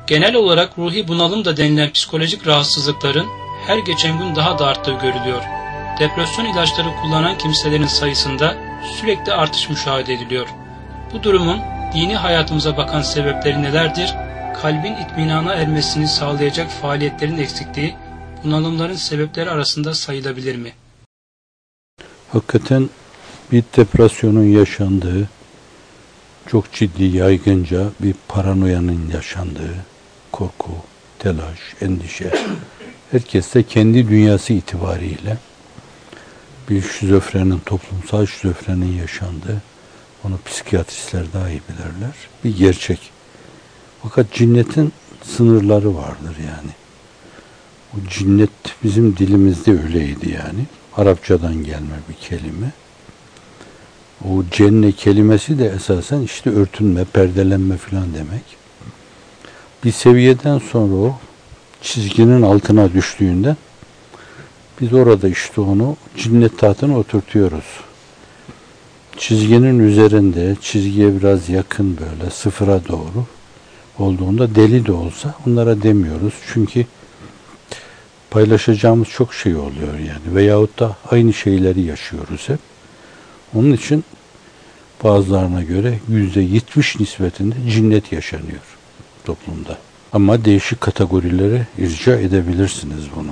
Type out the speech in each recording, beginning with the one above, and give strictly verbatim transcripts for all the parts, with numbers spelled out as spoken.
Genel olarak ruhi bunalım da denilen psikolojik rahatsızlıkların her geçen gün daha da arttığı görülüyor. Depresyon ilaçları kullanan kimselerin sayısında sürekli artış müşahede ediliyor. Bu durumun dini hayatımıza bakan sebepleri nelerdir? Kalbin itminana ermesini sağlayacak faaliyetlerin eksikliği bunalımların sebepleri arasında sayılabilir mi? Hakikaten bir depresyonun yaşandığı, çok ciddi yaygınca bir paranoyanın yaşandığı, korku, telaş, endişe, herkes de kendi dünyası itibariyle bir şizofrenin, toplumsal şizofrenin yaşandığı, onu psikiyatristler daha iyi bilirler, bir gerçek. Fakat cinnetin sınırları vardır yani. O cinnet bizim dilimizde öyleydi yani. Arapçadan gelme bir kelime. O cenne kelimesi de esasen işte örtünme, perdelenme filan demek. Bir seviyeden sonra o çizginin altına düştüğünde biz orada işte onu cinnet tahtına oturtuyoruz. Çizginin üzerinde, çizgiye biraz yakın böyle sıfıra doğru olduğunda deli de olsa onlara demiyoruz. Çünkü paylaşacağımız çok şey oluyor yani. Veyahut da aynı şeyleri yaşıyoruz hep. Onun için bazılarına göre yüzde yetmiş nispetinde cinnet yaşanıyor toplumda. Ama değişik kategorilere irca edebilirsiniz bunu.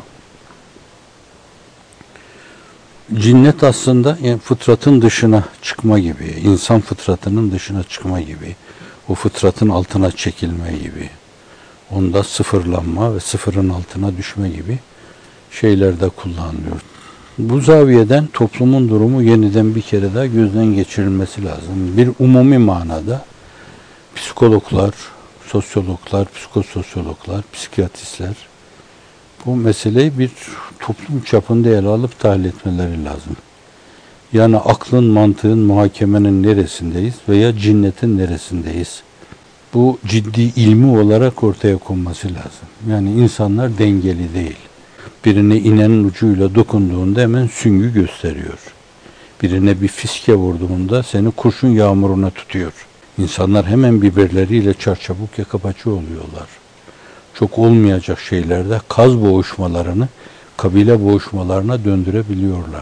Cinnet aslında yani fıtratın dışına çıkma gibi, insan fıtratının dışına çıkma gibi, o fıtratın altına çekilme gibi, onda sıfırlanma ve sıfırın altına düşme gibi şeylerde kullanılıyor. Bu zaviyeden toplumun durumu yeniden bir kere daha gözden geçirilmesi lazım. Bir umumi manada psikologlar, sosyologlar, psikososyologlar, psikiyatristler bu meseleyi bir toplum çapında ele alıp tahlil etmeleri lazım. Yani aklın, mantığın, muhakemenin neresindeyiz veya cinnetin neresindeyiz? Bu ciddi ilmi olarak ortaya konması lazım. Yani insanlar dengeli değil. Birine iğnenin ucuyla dokunduğunda hemen süngü gösteriyor. Birine bir fiske vurduğunda seni kurşun yağmuruna tutuyor. İnsanlar hemen biberleriyle çarçabuk yaka paça oluyorlar. Çok olmayacak şeylerde kaz boğuşmalarını kabile boğuşmalarına döndürebiliyorlar.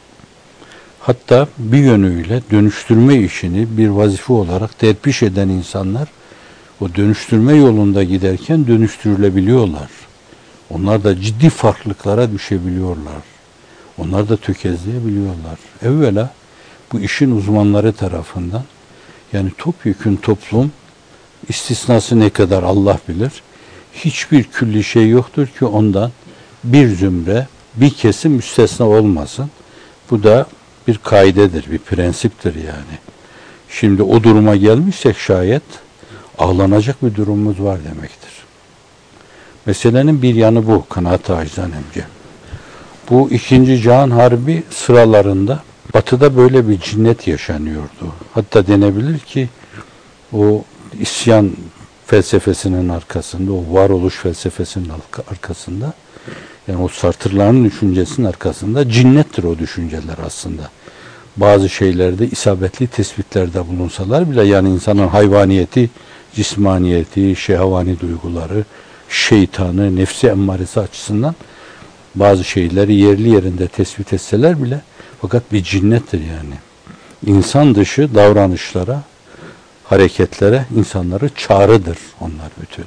Hatta bir yönüyle dönüştürme işini bir vazife olarak derpiş eden insanlar o dönüştürme yolunda giderken dönüştürülebiliyorlar. Onlar da ciddi farklılıklara düşebiliyorlar. Onlar da tökezleyebiliyorlar. Evvela bu işin uzmanları tarafından yani topyekün toplum istisnası ne kadar Allah bilir. Hiçbir külli şey yoktur ki ondan bir zümre, bir kesim müstesna olmasın. Bu da bir kaidedir, bir prensiptir yani. Şimdi o duruma gelmişsek şayet ağlanacak bir durumumuz var demektir. Meselenin bir yanı bu, kanaat-ı acizanemce. Bu ikinci Cihan Harbi sıralarında Batı'da böyle bir cinnet yaşanıyordu. Hatta denebilir ki o isyan felsefesinin arkasında, o varoluş felsefesinin arkasında, yani o Sartre'ların düşüncesinin arkasında cinnettir o düşünceler aslında. Bazı şeylerde isabetli tespitlerde bulunsalar bile yani insanın hayvaniyeti, cismaniyeti, şehvani duyguları, şeytanı, nefsi emmaresi açısından bazı şeyleri yerli yerinde tespit etseler bile fakat bir cinnettir yani. İnsan dışı davranışlara, hareketlere insanları çağrıdır onlar bütün.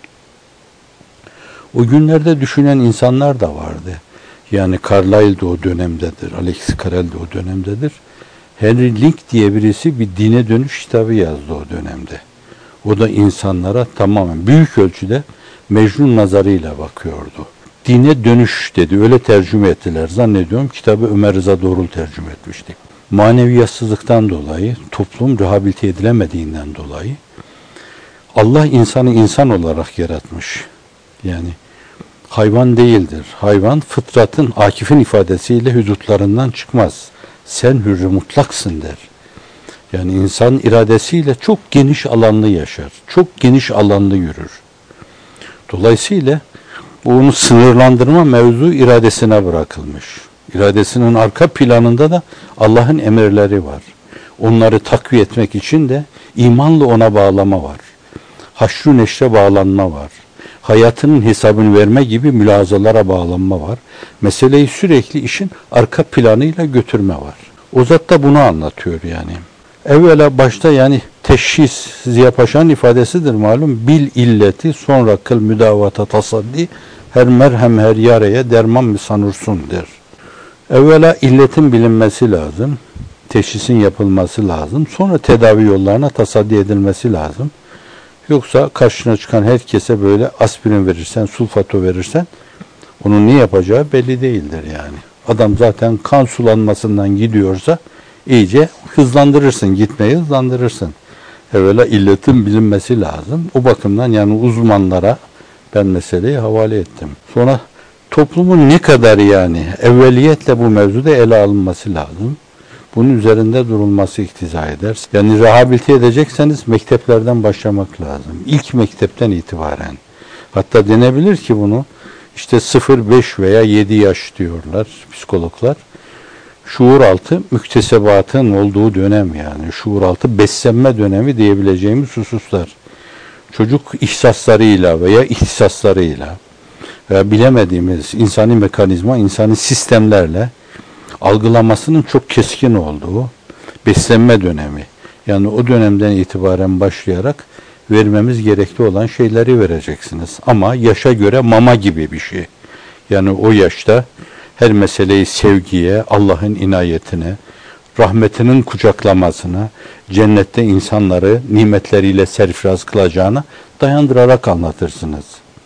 O günlerde düşünen insanlar da vardı. Yani Carlyle de o dönemdedir, Alex Carrel de o dönemdedir. Henry Link diye birisi bir dine dönüş kitabı yazdı o dönemde. O da insanlara tamamen büyük ölçüde Mecnun nazarıyla bakıyordu. Dine dönüş dedi, öyle tercüme ettiler. Zannediyorum kitabı Ömer Rıza Doğrul tercüme etmişti. Maneviyatsızlıktan dolayı, toplum rehabilite edilemediğinden dolayı Allah insanı insan olarak yaratmış. Yani hayvan değildir. Hayvan fıtratın, Akif'in ifadesiyle hudutlarından çıkmaz. Sen hürrü mutlaksın der. Yani insan iradesiyle çok geniş alanlı yaşar. Çok geniş alanlı yürür. Dolayısıyla onu sınırlandırma mevzu iradesine bırakılmış. İradesinin arka planında da Allah'ın emirleri var. Onları takviye etmek için de imanla ona bağlama var. haşru neşre bağlanma var. Hayatının hesabını verme gibi mülazalara bağlanma var. Meseleyi sürekli işin arka planıyla götürme var. O zat da bunu anlatıyor yani. Evvela başta yani teşhis Ziya Paşa'nın ifadesidir malum. Bil illeti sonra kıl müdavata tasaddi her merhem her yareye derman mı sanursun der. Evvela illetin bilinmesi lazım. Teşhisin yapılması lazım. Sonra tedavi yollarına tasaddi edilmesi lazım. Yoksa karşına çıkan herkese böyle aspirin verirsen, sulfato verirsen onun ne yapacağı belli değildir yani. Adam zaten kan sulanmasından gidiyorsa iyice hızlandırırsın, gitmeyi hızlandırırsın. Evvela illetin bilinmesi lazım. O bakımdan yani uzmanlara ben meseleyi havale ettim. Sonra toplumun ne kadar yani evveliyetle bu mevzuda ele alınması lazım. Bunun üzerinde durulması iktiza eder. Yani rehabilite edecekseniz mekteplerden başlamak lazım. İlk mektepten itibaren. Hatta denebilir ki bunu işte sıfır beş veya yedi yaş diyorlar psikologlar. Şuur altı müktesebatın olduğu dönem yani. Şuur altı beslenme dönemi diyebileceğimiz hususlar. Çocuk ihsaslarıyla veya ihtisaslarıyla veya bilemediğimiz insani mekanizma, insani sistemlerle algılamasının çok keskin olduğu beslenme dönemi. Yani o dönemden itibaren başlayarak vermemiz gerekli olan şeyleri vereceksiniz. Ama yaşa göre mama gibi bir şey. Yani o yaşta her meseleyi sevgiye, Allah'ın inayetine, rahmetinin kucaklamasına, cennette insanları nimetleriyle serfiraz kılacağına dayandırarak anlatırsınız.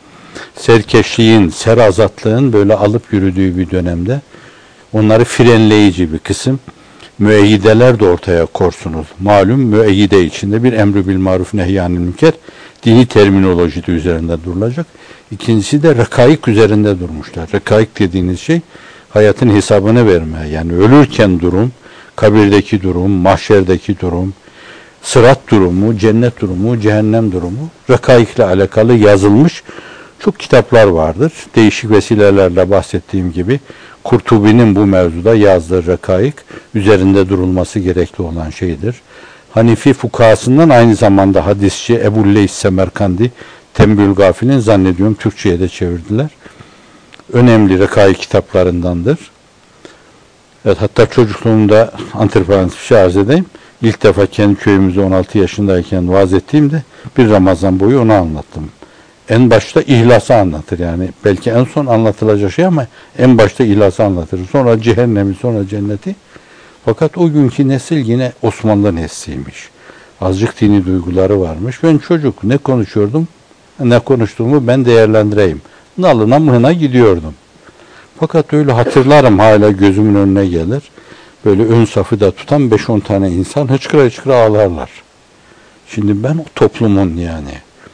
Serkeşliğin, serazatlığın böyle alıp yürüdüğü bir dönemde onları frenleyici bir kısım müeyyideler de ortaya korsunuz. Malum müeyyide içinde bir emr-i bil maruf nehyanil münker dini terminolojide üzerinde durulacak. İkincisi de rekaik üzerinde durmuşlar. Rekaik dediğiniz şey hayatın hesabını verme. Yani ölürken durum, kabirdeki durum, mahşerdeki durum, sırat durumu, cennet durumu, cehennem durumu rekaikle alakalı yazılmış çok kitaplar vardır. Değişik vesilelerle bahsettiğim gibi Kurtubi'nin bu mevzuda yazdığı rekaik üzerinde durulması gerekli olan şeydir. Hanifi fukahasından aynı zamanda hadisçi Ebu Leys Semerkandi Tembül Gafil'in zannediyorum Türkçe'ye de çevirdiler. Önemli rekaik kitaplarındandır. Evet, hatta çocukluğumda antiparantez bir şey arz edeyim. İlk defa kendi köyümüzde on altı yaşındayken vaaz ettiğimde bir Ramazan boyu onu anlattım. En başta ihlası anlatır yani. Belki en son anlatılacak şey ama en başta ihlası anlatır. Sonra cehennemi, sonra cenneti. Fakat o günkü nesil yine Osmanlı nesliymiş. Azıcık dini duyguları varmış. Ben çocuk ne konuşuyordum, ne konuştuğumu ben değerlendireyim. Nalına mıhına gidiyordum. Fakat öyle hatırlarım, hala gözümün önüne gelir. Böyle ön safı da tutan beş on tane insan hıçkıra hıçkıra ağlarlar. Şimdi ben o toplumun yani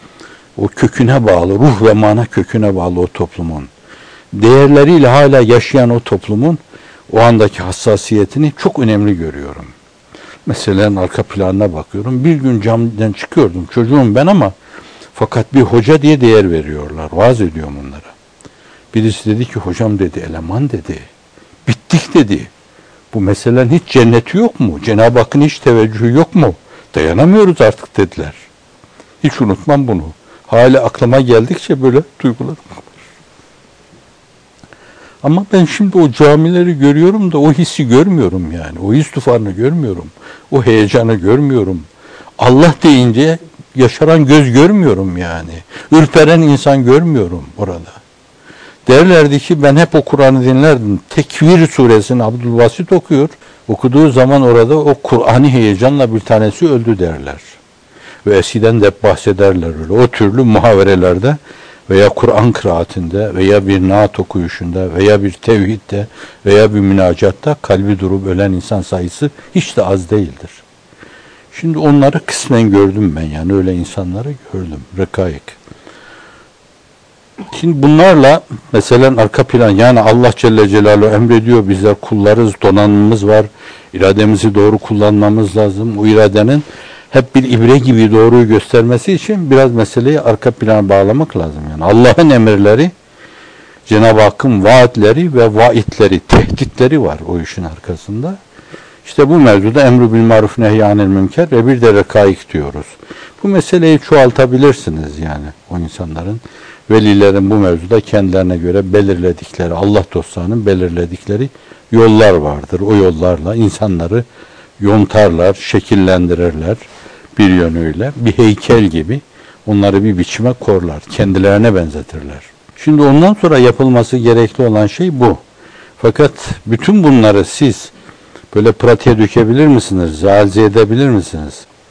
o köküne bağlı, ruh ve mana köküne bağlı o toplumun, değerleriyle hala yaşayan o toplumun o andaki hassasiyetini çok önemli görüyorum. Mesela arka planına bakıyorum. Bir gün camiden çıkıyordum. Çocuğum ben ama fakat bir hoca diye değer veriyorlar. Vaaz ediyorum onlara. Birisi dedi ki hocam dedi, eleman dedi. Bittik dedi. Bu meselenin hiç cenneti yok mu? Cenab-ı Hakk'ın hiç teveccühü yok mu? Dayanamıyoruz artık dediler. Hiç unutmam bunu. Hala aklıma geldikçe böyle duygularım var. Ama ben şimdi o camileri görüyorum da o hissi görmüyorum yani. O his tufanını görmüyorum. O heyecanı görmüyorum. Allah deyince yaşaran göz görmüyorum yani. Ürperen insan görmüyorum orada. Derlerdi ki ben hep o Kur'an'ı dinlerdim. Tekvir suresini Abdülbasit okuyor. Okuduğu zaman orada o Kur'an'ı heyecanla bir tanesi öldü derler. Ve eskiden de hep bahsederler öyle. O türlü muhaverelerde veya Kur'an kıraatinde veya bir naat okuyuşunda veya bir tevhidde veya bir münacatta kalbi durup ölen insan sayısı hiç de az değildir. Şimdi onları kısmen gördüm ben yani öyle insanları gördüm. Rekaik. Şimdi bunlarla mesela arka plan yani Allah Celle Celaluhu emrediyor, bizler kullarız, donanımımız var, irademizi doğru kullanmamız lazım. O iradenin hep bir ibre gibi doğruyu göstermesi için biraz meseleyi arka plana bağlamak lazım. Yani Allah'ın emirleri, Cenab-ı Hakk'ın vaatleri ve vaitleri, tehditleri var o işin arkasında. İşte bu mevzuda emru bil maruf nehyanil münker ve bir de rekaik diyoruz. Bu meseleyi çoğaltabilirsiniz yani o insanların, velilerin bu mevzuda kendilerine göre belirledikleri, Allah dostlarının belirledikleri yollar vardır. O yollarla insanları yontarlar, şekillendirirler bir yönüyle. Bir heykel gibi onları bir biçime korlar, kendilerine benzetirler. Şimdi ondan sonra yapılması gerekli olan şey bu. Fakat bütün bunları siz böyle pratiğe dökebilir misiniz? Realize edebilir misiniz?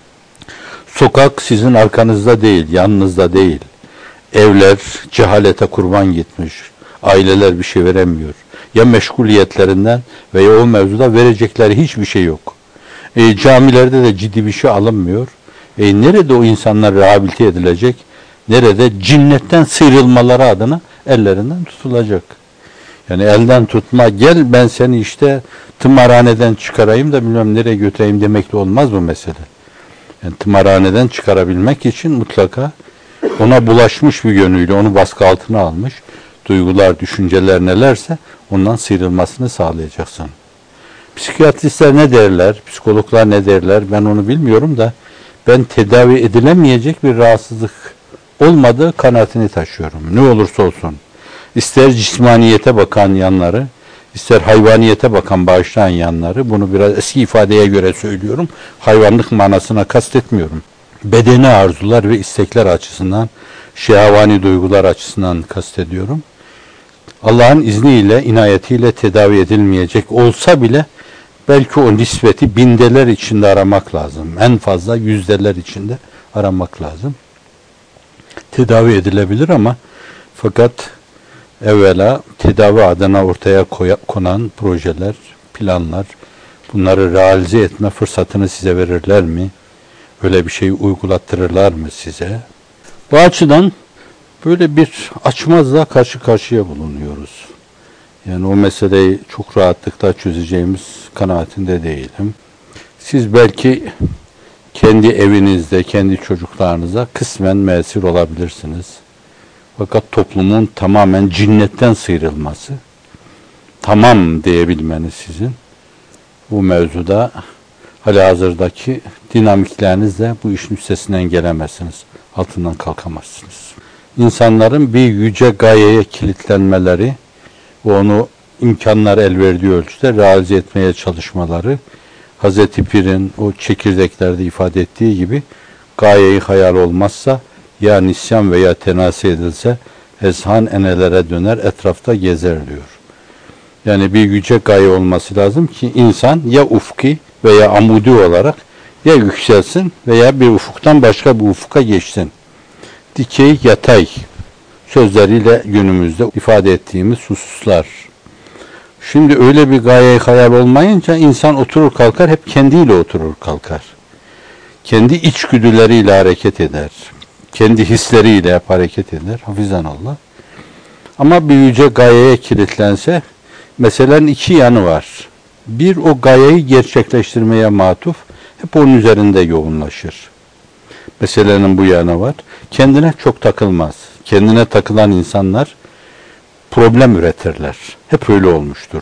Sokak sizin arkanızda değil, yanınızda değil. Evler cehalete kurban gitmiş. Aileler bir şey veremiyor. Ya meşguliyetlerinden veya o mevzuda verecekleri hiçbir şey yok. E, camilerde de ciddi bir şey alınmıyor. E, nerede o insanlar rehabilite edilecek? Nerede cinnetten sıyrılmaları adına ellerinden tutulacak? Yani elden tutma, gel ben seni işte tımarhaneden çıkarayım da bilmem nereye götüreyim demekle olmaz bu mesele. Yani tımarhaneden çıkarabilmek için mutlaka ona bulaşmış bir yönüyle, onu baskı altına almış duygular, düşünceler nelerse ondan sıyrılmasını sağlayacaksın. Psikiyatristler ne derler, psikologlar ne derler ben onu bilmiyorum da ben tedavi edilemeyecek bir rahatsızlık olmadığı kanaatini taşıyorum. Ne olursa olsun. İster cismaniyete bakan yanları, ister hayvaniyete bakan bağışlayan yanları, bunu biraz eski ifadeye göre söylüyorum, hayvanlık manasına kastetmiyorum. Bedeni arzular ve istekler açısından, şehvani duygular açısından kastediyorum. Allah'ın izniyle, inayetiyle tedavi edilmeyecek olsa bile belki o nispeti bindeler içinde aramak lazım. En fazla yüzdeler içinde aramak lazım. Tedavi edilebilir ama fakat evvela tedavi adına ortaya konan projeler, planlar, bunları realize etme fırsatını size verirler mi? Öyle bir şey uygulattırırlar mı size? Bu açıdan böyle bir açmazla karşı karşıya bulunuyoruz. Yani o meseleyi çok rahatlıkla çözeceğimiz kanaatinde değilim. Siz belki kendi evinizde, kendi çocuklarınıza kısmen mesir olabilirsiniz. Fakat toplumun tamamen cinnetten sıyrılması, tamam diyebilmeniz sizin bu mevzuda halihazırdaki dinamiklerinizle bu işin üstesinden gelemezsiniz, altından kalkamazsınız. İnsanların bir yüce gayeye kilitlenmeleri ve onu imkanlar el verdiği ölçüde realize etmeye çalışmaları, Hazreti Pir'in o çekirdeklerde ifade ettiği gibi gayeyi hayal olmazsa ya nisyan veya tenasi edilse ezhan enelere döner, etrafta gezer diyor. Yani bir yüce gaye olması lazım ki insan ya ufki veya amudi olarak ya yükselsin veya bir ufuktan başka bir ufuka geçsin. Dikey, yatay sözleriyle günümüzde ifade ettiğimiz hususlar. Şimdi öyle bir gaye hayal olmayınca insan oturur kalkar, hep kendiyle oturur kalkar. Kendi içgüdüleriyle hareket eder. Kendi hisleriyle hep hareket eder. Hafizanallah. Ama bir yüce gayeye kilitlense, meselenin iki yanı var. Bir, o gayeyi gerçekleştirmeye matuf, hep onun üzerinde yoğunlaşır. Meselenin bu yanı var. Kendine çok takılmaz. Kendine takılan insanlar problem üretirler. Hep öyle olmuştur.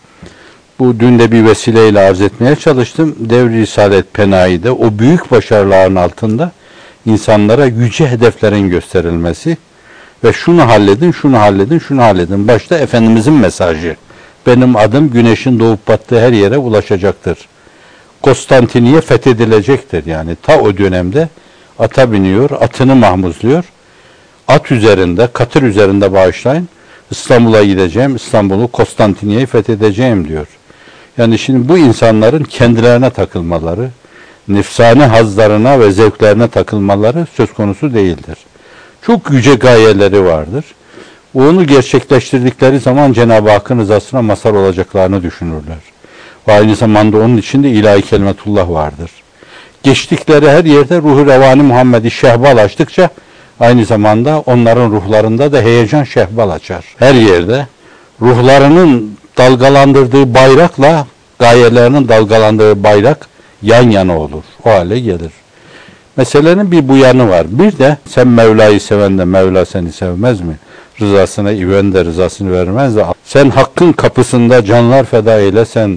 Bu dün de bir vesileyle arz etmeye çalıştım. Devri Risalet Penahi'de o büyük başarıların altında insanlara yüce hedeflerin gösterilmesi ve şunu halledin, şunu halledin, şunu halledin. Başta Efendimizin mesajı. Benim adım güneşin doğup battığı her yere ulaşacaktır. Konstantiniye fethedilecektir. Yani ta o dönemde ata biniyor, atını mahmuzluyor. At üzerinde, katır üzerinde bağışlayın. İstanbul'a gideceğim, İstanbul'u Konstantiniye'yi fethedeceğim diyor. Yani şimdi bu insanların kendilerine takılmaları, nefsani hazlarına ve zevklerine takılmaları söz konusu değildir. Çok yüce gayeleri vardır. Onu gerçekleştirdikleri zaman Cenab-ı Hakk'ın rızasına mazhar olacaklarını düşünürler. Ve aynı zamanda onun içinde ilahi kelimetullah vardır. Geçtikleri her yerde ruhu revani Muhammed'i şehbal açtıkça aynı zamanda onların ruhlarında da heyecan şehbal açar. Her yerde ruhlarının dalgalandırdığı bayrakla gayelerinin dalgalandığı bayrak yan yana olur. O hale gelir. Meselenin bir bu yanı var. Bir de sen Mevla'yı seven de Mevla seni sevmez mi? Rızasına iven de rızasını vermez de sen hakkın kapısında canlar feda eyle, sen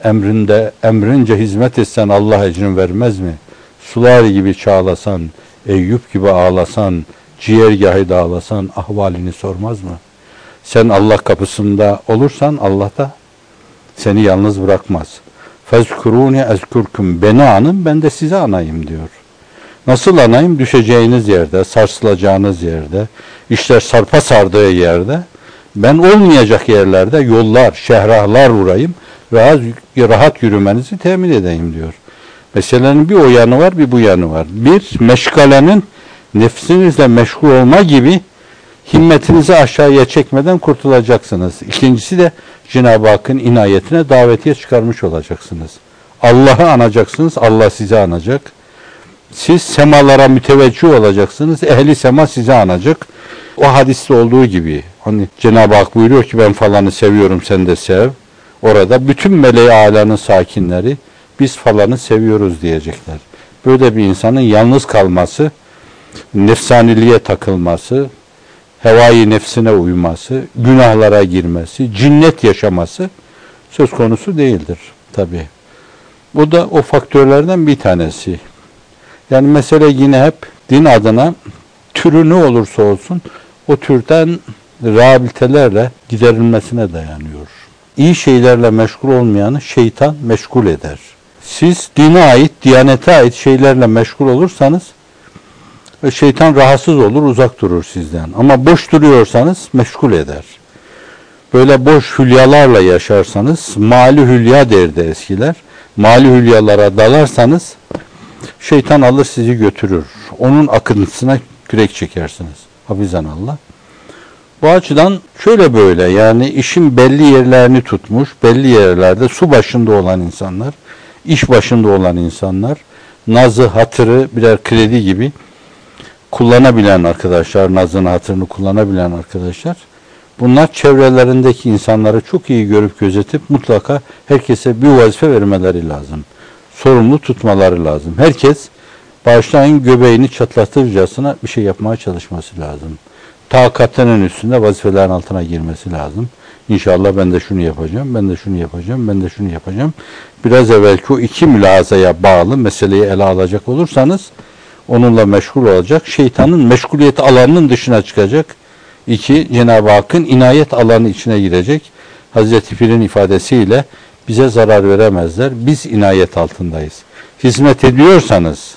emrinde, emrince hizmet etsen Allah ecrini vermez mi? Sular gibi çağlasan, Eyüp gibi ağlasan, ciğergahı dağlasan ahvalini sormaz mı? Sen Allah kapısında olursan Allah da seni yalnız bırakmaz. Fezkuruni ezkurkum, beni anın, ben de size anayım diyor. Nasıl anayım? Düşeceğiniz yerde, sarsılacağınız yerde, işler sarpa sardığı yerde, ben olmayacak yerlerde yollar, şehrahlar vurayım, rahat, rahat yürümenizi temin edeyim diyor. Meselenin bir o yanı var, bir bu yanı var. Bir, meşgalenin nefsinizle meşgul olma gibi himmetinizi aşağıya çekmeden kurtulacaksınız. İkincisi de Cenab-ı Hakk'ın inayetine davetiye çıkarmış olacaksınız. Allah'ı anacaksınız, Allah sizi anacak. Siz semalara müteveccih olacaksınız, ehli sema sizi anacak. O hadiste olduğu gibi, hani Cenab-ı Hak buyuruyor ki ben falanı seviyorum, sen de sev. Orada bütün meleği âlanın sakinleri biz falanı seviyoruz diyecekler. Böyle bir insanın yalnız kalması, nefsaniliğe takılması, hevai nefsine uyması, günahlara girmesi, cinnet yaşaması söz konusu değildir tabii. Bu da o faktörlerden bir tanesi. Yani mesele yine hep din adına türü ne olursa olsun o türden rehabilitelerle giderilmesine dayanıyor. İyi şeylerle meşgul olmayanı şeytan meşgul eder. Siz dine ait, diyanete ait şeylerle meşgul olursanız şeytan rahatsız olur, uzak durur sizden. Ama boş duruyorsanız meşgul eder. Böyle boş hülyalarla yaşarsanız, mali hülya derdi eskiler. Mali hülyalara dalarsanız şeytan alır sizi götürür. Onun akıntısına kürek çekersiniz. Hafizanallah. Bu açıdan şöyle böyle, yani işin belli yerlerini tutmuş, belli yerlerde su başında olan insanlar, iş başında olan insanlar, nazı, hatırı birer kredi gibi kullanabilen arkadaşlar, nazını, hatırını kullanabilen arkadaşlar, bunlar çevrelerindeki insanları çok iyi görüp gözetip mutlaka herkese bir vazife vermeleri lazım. Sorumlu tutmaları lazım. Herkes bağışlayın göbeğini çatlatırcasına bir şey yapmaya çalışması lazım. Takatının üstünde vazifelerin altına girmesi lazım. İnşallah ben de şunu yapacağım, ben de şunu yapacağım, ben de şunu yapacağım. Biraz evvelki o iki mülazaya bağlı meseleyi ele alacak olursanız onunla meşgul olacak. Şeytanın meşguliyet alanının dışına çıkacak. İki, Cenab-ı Hakk'ın inayet alanı içine girecek. Hazreti Pir'in ifadesiyle bize zarar veremezler. Biz inayet altındayız. Hizmet ediyorsanız,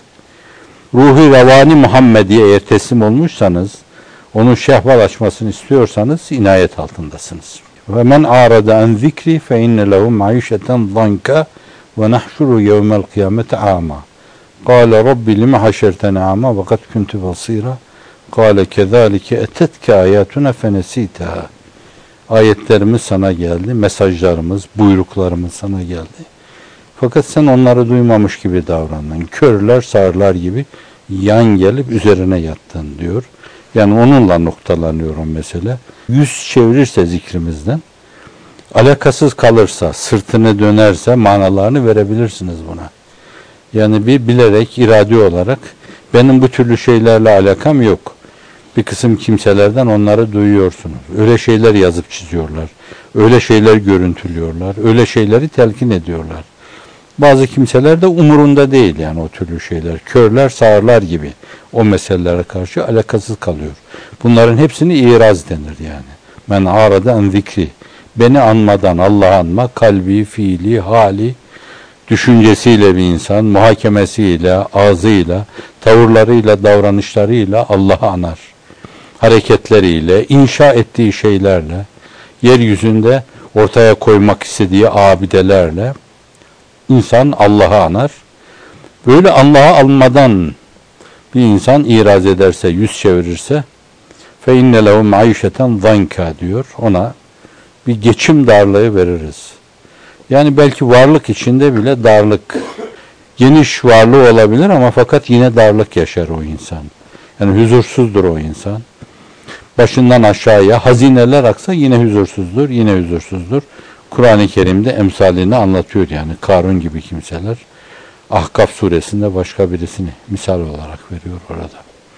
ruhi revani Muhammediye eğer teslim olmuşsanız, onun şehval açmasını istiyorsanız inayet altındasınız. Ve men arada en zikri fe inne lehu maişeten zanka ve nahşuru yevmel kıyamete ama. Kâle Rabbi lime haşertene ama ve kad kuntu basira. Kâle kezâlike etetke âyâtuna fenesîtehâ. Ayetlerimiz sana geldi, mesajlarımız, buyruklarımız sana geldi. Fakat sen onları duymamış gibi davrandın. Körler, sağırlar gibi yan gelip üzerine yattın diyor. Yani onunla noktalanıyor o mesele. Yüz çevirirse zikrimizden, alakasız kalırsa, sırtını dönerse manalarını verebilirsiniz buna. Yani bir bilerek, iradi olarak benim bu türlü şeylerle alakam yok. Bir kısım kimselerden onları duyuyorsunuz. Öyle şeyler yazıp çiziyorlar. Öyle şeyler görüntülüyorlar. Öyle şeyleri telkin ediyorlar. Bazı kimseler de umurunda değil yani o türlü şeyler. Körler, sağırlar gibi o meselelere karşı alakasız kalıyor. Bunların hepsini iraz denir yani. Men arada en zikri. Beni anmadan Allah'ı anma, kalbi, fiili, hali, düşüncesiyle bir insan, muhakemesiyle, ağzıyla, tavırlarıyla, davranışlarıyla Allah'ı anar. Hareketleriyle, inşa ettiği şeylerle, yeryüzünde ortaya koymak istediği abidelerle insan Allah'ı anar. Böyle Allah'ı almadan bir insan iraz ederse, yüz çevirirse fe inne lehu maişeten zanka diyor. Ona bir geçim darlığı veririz. Yani belki varlık içinde bile darlık, geniş varlığı olabilir ama fakat yine darlık yaşar o insan. Yani huzursuzdur o insan. Başından aşağıya hazineler aksa yine huzursuzdur, yine huzursuzdur. Kur'an-ı Kerim'de emsalini anlatıyor yani Karun gibi kimseler. Ahkaf suresinde başka birisini misal olarak veriyor orada.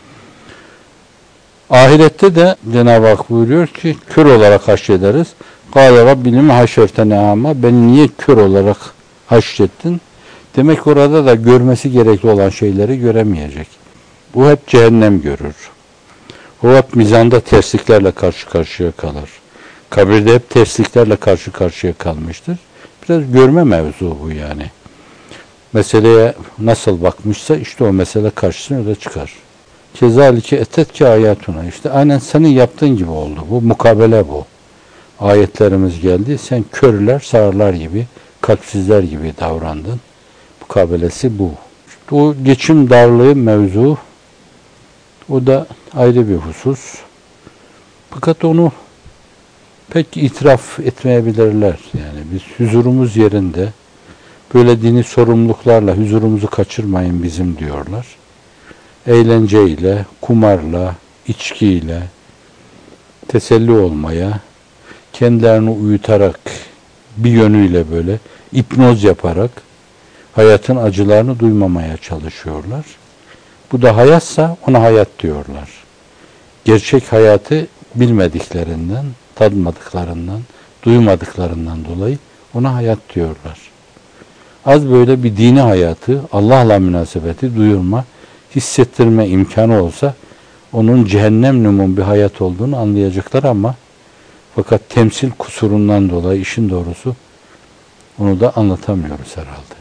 Ahirette de Cenab-ı Hak buyuruyor ki kör olarak haşrederiz. Kâle Rabbi lime haşertene ama beni niye kör olarak haşrettin. Demek orada da görmesi gerekli olan şeyleri göremeyecek. Bu hep cehennem görür. O hep mizanda tersliklerle karşı karşıya kalır. Kabirde hep tersliklerle karşı karşıya kalmıştır. Biraz görme mevzu bu yani. Meseleye nasıl bakmışsa işte o mesele karşısına öyle çıkar. Kezalike etetke ayatuna. İşte aynen senin yaptığın gibi oldu. Bu mukabele bu. Ayetlerimiz geldi. Sen körler, sağırlar gibi, kalpsizler gibi davrandın. Mukabelesi bu. İşte o geçim darlığı mevzu, o da ayrı bir husus. Fakat onu pek itiraf etmeyebilirler. Yani biz huzurumuz yerinde, böyle dini sorumluluklarla huzurumuzu kaçırmayın bizim diyorlar. Eğlenceyle, kumarla, içkiyle teselli olmaya, kendilerini uyutarak, bir yönüyle böyle hipnoz yaparak hayatın acılarını duymamaya çalışıyorlar. Bu da hayatsa ona hayat diyorlar. Gerçek hayatı bilmediklerinden, tadmadıklarından, duymadıklarından dolayı ona hayat diyorlar. Az böyle bir dini hayatı, Allah'la münasebeti duyurma, hissettirme imkanı olsa onun cehennem numun bir hayat olduğunu anlayacaklar ama fakat temsil kusurundan dolayı işin doğrusu onu da anlatamıyoruz herhalde.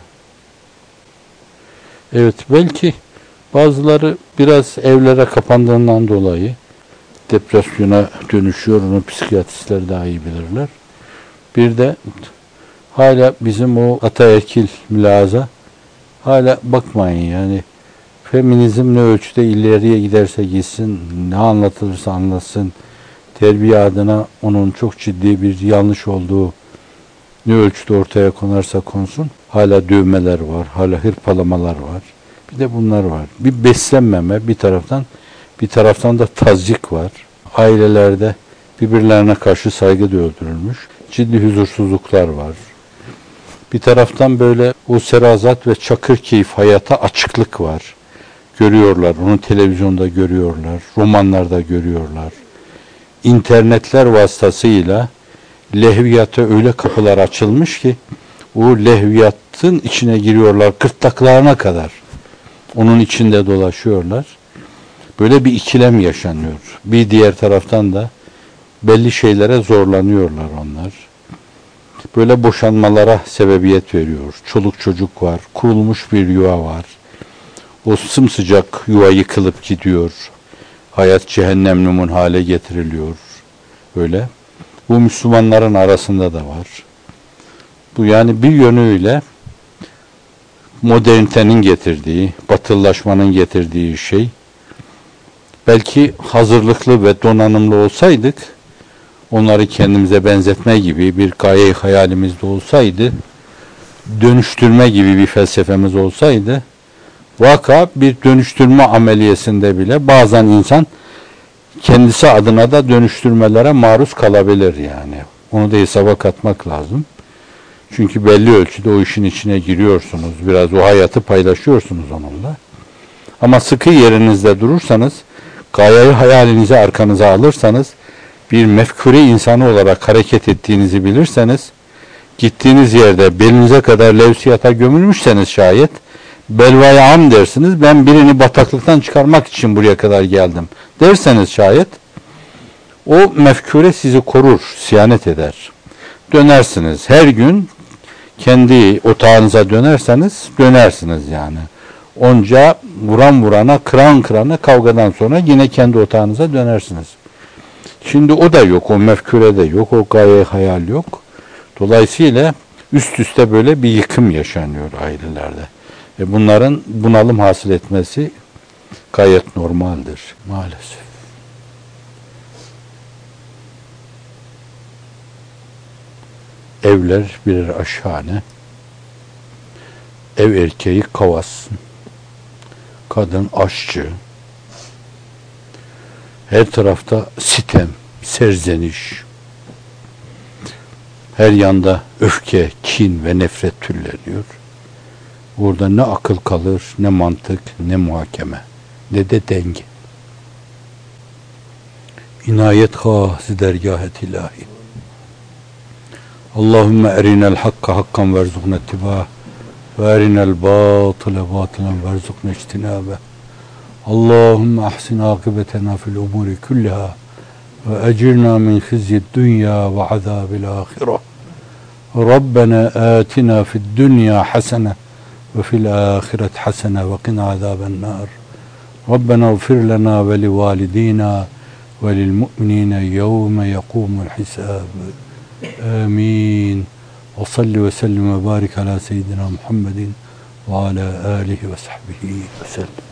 Evet, belki bazıları biraz evlere kapandığından dolayı depresyona dönüşüyor, onu psikiyatristler daha iyi bilirler. Bir de hala bizim o ataerkil mülaza, hala bakmayın yani feminizm ne ölçüde ileriye giderse gitsin, ne anlatılırsa anlatsın, terbiye adına onun çok ciddi bir yanlış olduğu ne ölçüde ortaya konarsa konsun, hala dövmeler var, hala hırpalamalar var. Bir de bunlar var. Bir beslenmeme bir taraftan, bir taraftan da tazyik var. Ailelerde birbirlerine karşı saygı da öldürülmüş. Ciddi huzursuzluklar var. Bir taraftan böyle o serazat ve çakır keyif hayata açıklık var. Görüyorlar, onu televizyonda görüyorlar, romanlarda görüyorlar. İnternetler vasıtasıyla lehviyata öyle kapılar açılmış ki o lehviyatın içine giriyorlar gırtlaklarına kadar. Onun içinde dolaşıyorlar. Böyle bir ikilem yaşanıyor. Bir diğer taraftan da belli şeylere zorlanıyorlar onlar. Böyle boşanmalara sebebiyet veriyor. Çoluk çocuk var, kurulmuş bir yuva var. O sımsıcak yuva yıkılıp gidiyor. Hayat cehennem numun hale getiriliyor. Böyle. Bu Müslümanların arasında da var. Bu yani bir yönüyle modernitenin getirdiği, batılılaşmanın getirdiği şey. Belki hazırlıklı ve donanımlı olsaydık, onları kendimize benzetme gibi bir gaye hayalimizde olsaydı, dönüştürme gibi bir felsefemiz olsaydı, vaka bir dönüştürme ameliyesinde bile bazen insan kendisi adına da dönüştürmelere maruz kalabilir yani. Onu da hesaba katmak lazım. Çünkü belli ölçüde o işin içine giriyorsunuz. Biraz o hayatı paylaşıyorsunuz onunla. Ama sıkı yerinizde durursanız, gayeyi hayalinize arkanıza alırsanız, bir mefkure insanı olarak hareket ettiğinizi bilirseniz, gittiğiniz yerde belinize kadar levsiyata gömülmüşseniz şayet, belvaya am dersiniz, ben birini bataklıktan çıkarmak için buraya kadar geldim derseniz şayet, o mefkure sizi korur, siyanet eder. Dönersiniz. Her gün kendi otağınıza dönerseniz, dönersiniz yani. Onca vuran vurana, kıran kırana kavgadan sonra yine kendi otağınıza dönersiniz. Şimdi o da yok, o mefkure de yok, o gaye hayal yok. Dolayısıyla üst üste böyle bir yıkım yaşanıyor ailelerde. E bunların bunalım hasıl etmesi gayet normaldir maalesef. Evler birer aşhane, ev erkeği kavas, kadın aşçı, her tarafta sitem, serzeniş, her yanda öfke, kin ve nefret türleniyor. Burada ne akıl kalır, ne mantık, ne muhakeme, ne de denge. İnayet hâzi dergâhet ilahi. Allahümme erinel hakka hakkan verzukne ittibâh وأرنا الباطل باطلا وارزقنا اجتنابه اللهم أحسن عاقبتنا في الأمور كلها وأجرنا من خزي الدنيا وعذاب الآخرة ربنا آتنا في الدنيا حسنة وفي الآخرة حسنة وقنا عذاب النار ربنا اغفر لنا ولوالدينا وللمؤمنين يوم يقوم الحساب آمين وصل وسلم وبارك على سيدنا محمد وعلى آله وصحبه وسلم.